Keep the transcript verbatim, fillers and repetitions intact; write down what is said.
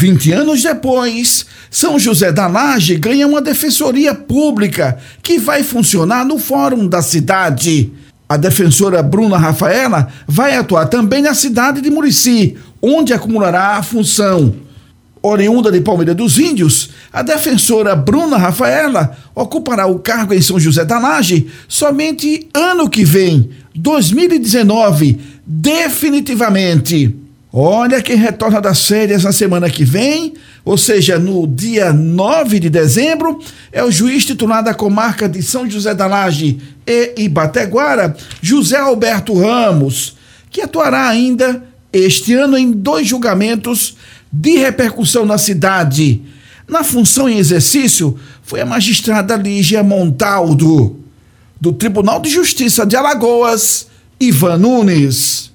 vinte anos depois, São José da Laje ganha uma defensoria pública que vai funcionar no fórum da cidade. A defensora Bruna Rafaela vai atuar também na cidade de Murici, onde acumulará a função. Oriunda de Palmeira dos Índios, a defensora Bruna Rafaela ocupará o cargo em São José da Laje somente ano que vem, dois mil e dezenove, definitivamente. Olha, quem retorna das férias na semana que vem, ou seja, no dia nove de dezembro, é o juiz titular da comarca de São José da Laje e Ibateguara, José Alberto Ramos, que atuará ainda este ano em dois julgamentos de repercussão na cidade. Na função em exercício foi a magistrada Lígia Montaldo, do Tribunal de Justiça de Alagoas, Ivan Nunes.